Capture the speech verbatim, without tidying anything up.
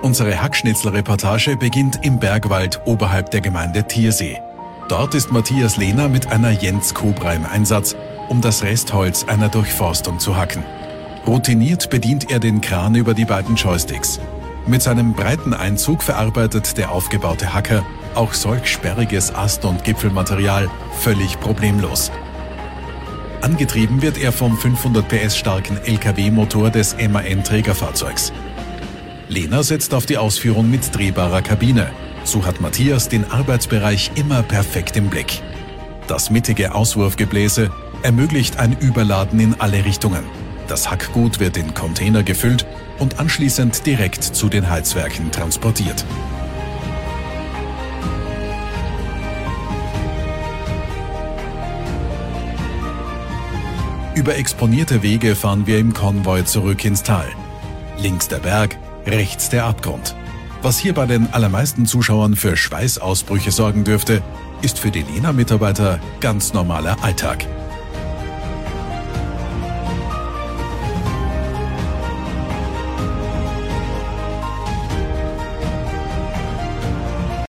Unsere Hackschnitzel-Reportage beginnt im Bergwald oberhalb der Gemeinde Thiersee. Dort ist Matthias Lehner mit einer Jentz Cobra im Einsatz, um das Restholz einer Durchforstung zu hacken. Routiniert bedient er den Kran über die beiden Joysticks. Mit seinem breiten Einzug verarbeitet der aufgebaute Hacker auch solch sperriges Ast- und Gipfelmaterial völlig problemlos. Angetrieben wird er vom fünfhundert P S starken L K W-Motor des M A N-Trägerfahrzeugs. Lehner setzt auf die Ausführung mit drehbarer Kabine. So hat Matthias den Arbeitsbereich immer perfekt im Blick. Das mittige Auswurfgebläse ermöglicht ein Überladen in alle Richtungen. Das Hackgut wird in Container gefüllt und anschließend direkt zu den Heizwerken transportiert. Über exponierte Wege fahren wir im Konvoi zurück ins Tal. Links der Berg, rechts der Abgrund. Was hier bei den allermeisten Zuschauern für Schweißausbrüche sorgen dürfte, ist für die Lehner-Mitarbeiter ganz normaler Alltag.